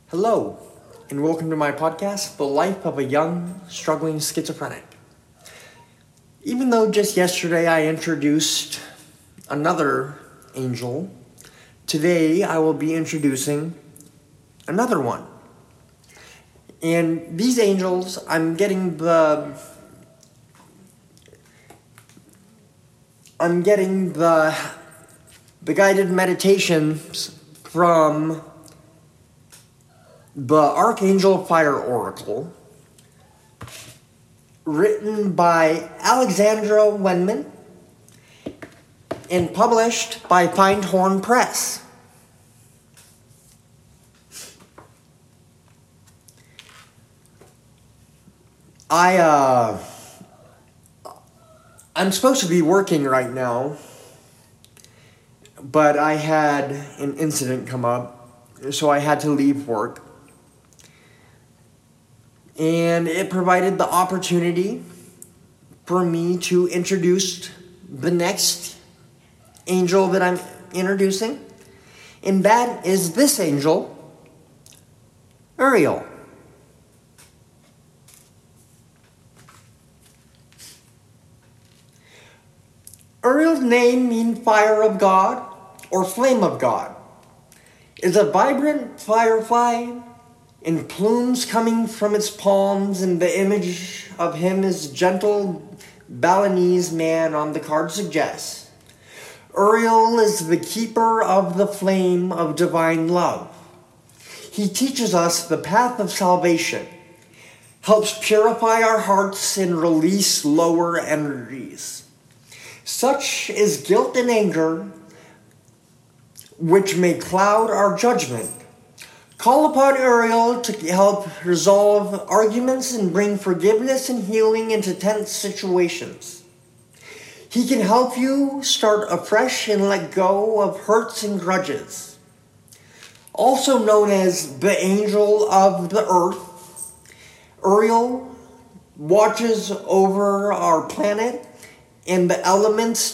Hello, and welcome to my podcast, The Life of a Young, Struggling Schizophrenic. Even though just yesterday I introduced another angel, today I will be introducing another one. And these angels, I'm getting the guided meditations from the Archangel Fire Oracle, written by Alexandra Wenman and published by Findhorn Press. I'm supposed to be working right now, but I had an incident come up, so I had to leave work. And it provided the opportunity for me to introduce the next angel that I'm introducing. And that is this angel, Uriel. Uriel's name means fire of God or flame of God. Is a vibrant firefly in plumes coming from its palms, and the image of him is gentle Balinese man on the card suggests. Uriel is the keeper of the flame of divine love. He teaches us the path of salvation, helps purify our hearts and release lower energies. Such is guilt and anger, which may cloud our judgment. Call upon Uriel to help resolve arguments and bring forgiveness and healing into tense situations. He can help you start afresh and let go of hurts and grudges. Also known as the angel of the earth, Uriel watches over our planet and the elements.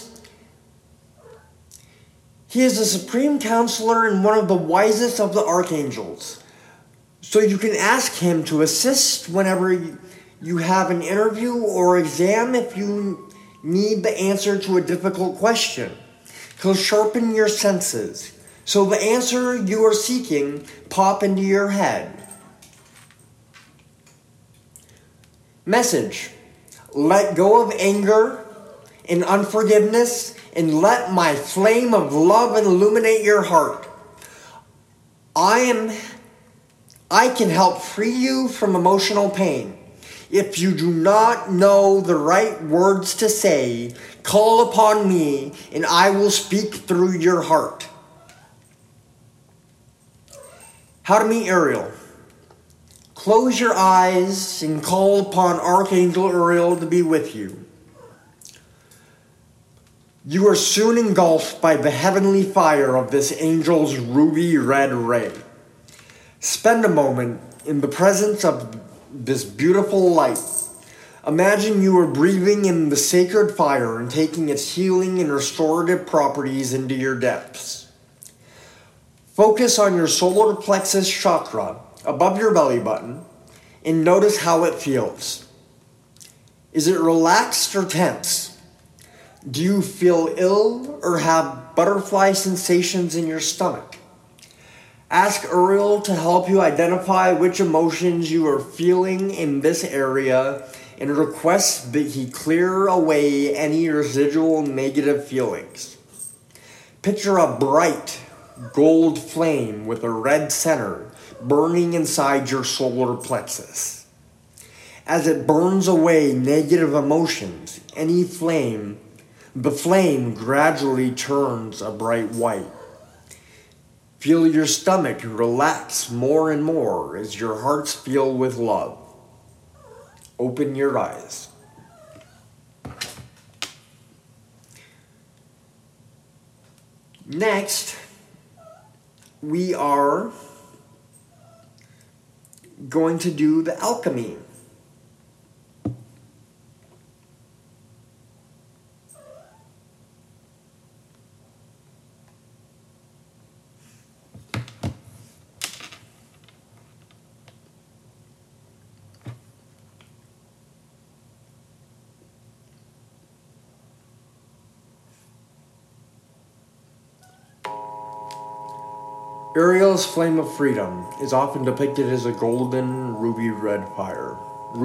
He is a supreme counselor and one of the wisest of the archangels. So you can ask him to assist whenever you have an interview or exam if you need the answer to a difficult question. He'll sharpen your senses, so the answer you are seeking pop into your head. Message: let go of anger and unforgiveness, and let my flame of love illuminate your heart. I can help free you from emotional pain. If you do not know the right words to say, call upon me and I will speak through your heart. How to meet Uriel. Close your eyes and call upon Archangel Uriel to be with you. You are soon engulfed by the heavenly fire of this angel's ruby red ray. Spend a moment in the presence of this beautiful light. Imagine you are breathing in the sacred fire and taking its healing and restorative properties into your depths. Focus on your solar plexus chakra above your belly button and notice how it feels. Is it relaxed or tense? Do you feel ill or have butterfly sensations in your stomach? Ask Uriel to help you identify which emotions you are feeling in this area and request that he clear away any residual negative feelings. Picture a bright gold flame with a red center burning inside your solar plexus. As it burns away negative emotions, the flame gradually turns a bright white. Feel your stomach relax more and more as your hearts fill with love. Open your eyes. Next, we are going to do the alchemy. Uriel's flame of freedom is often depicted as a golden ruby fire.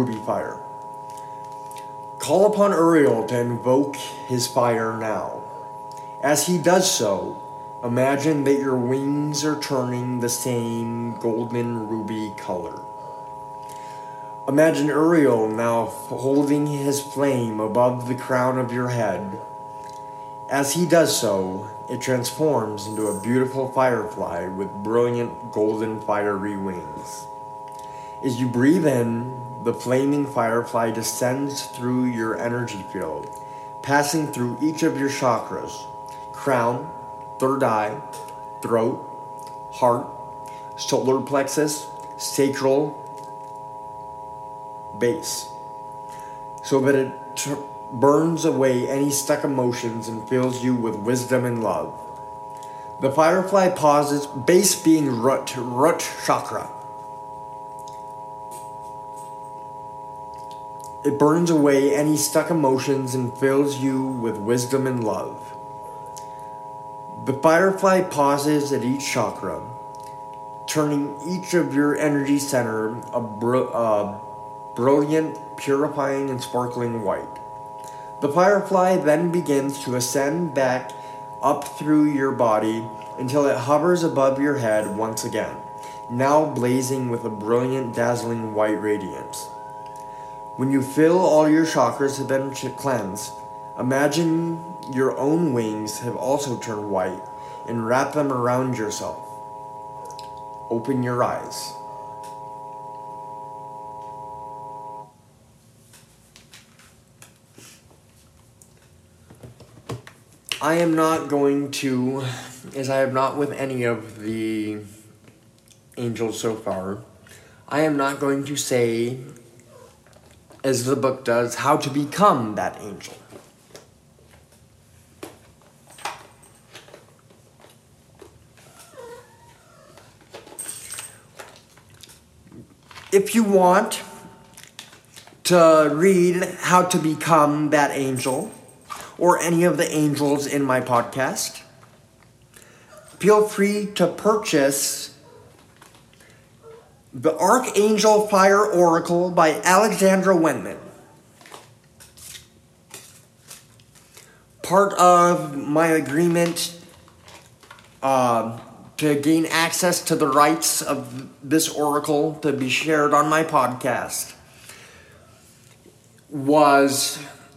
Call upon Uriel to invoke his fire now. As he does so, imagine that your wings are turning the same golden ruby color. Imagine Uriel now holding his flame above the crown of your head. As he does so, it transforms into a beautiful firefly with brilliant golden fiery wings. As you breathe in, the flaming firefly descends through your energy field, passing through each of your chakras: crown, third eye, throat, heart, solar plexus, sacral, base, so that it burns away any stuck emotions and fills you with wisdom and love. The firefly pauses, base being root chakra. It burns away any stuck emotions and fills you with wisdom and love. The firefly pauses at each chakra, turning each of your energy center a brilliant, purifying, and sparkling white. The firefly then begins to ascend back up through your body until it hovers above your head once again, now blazing with a brilliant, dazzling white radiance. When you feel all your chakras have been cleansed, imagine your own wings have also turned white and wrap them around yourself. Open your eyes. I am not going to, as I have not with any of the angels so far, I am not going to say, as the book does, how to become that angel. If you want to read how to become that angel, or any of the angels in my podcast, feel free to purchase The Archangel Fire Oracle by Alexandra Wentman. Part of my agreement to gain access to the rights of this oracle to be shared on my podcast was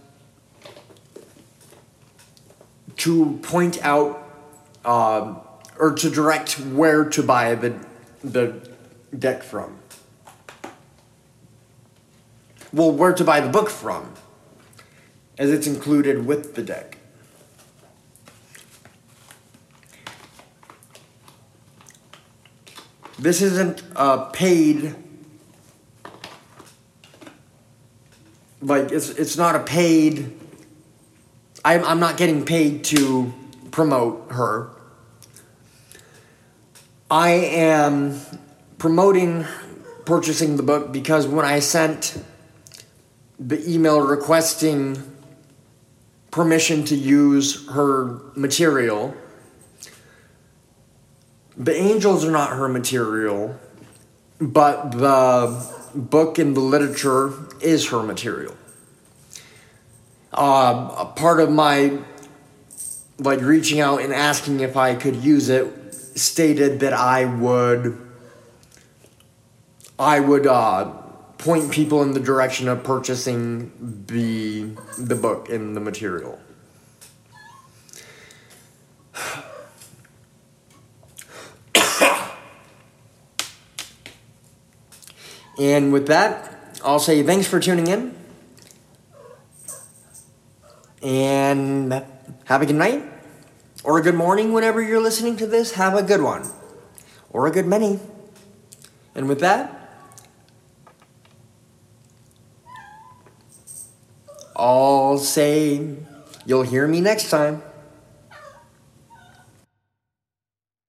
to point out or to direct where to buy the deck from. Well, where to buy the book from, as it's included with the deck. This isn't paid, like it's not a paid. I'm not getting paid to promote her. I am promoting purchasing the book because when I sent the email requesting permission to use her material, the angels are not her material, but the book and the literature is her material. A part of my reaching out and asking if I could use it stated that I would point people in the direction of purchasing the book and the material. And with that, I'll say thanks for tuning in. And have a good night. Or a good morning whenever you're listening to this. Have a good one. Or a good many. And with that, I'll say you'll hear me next time.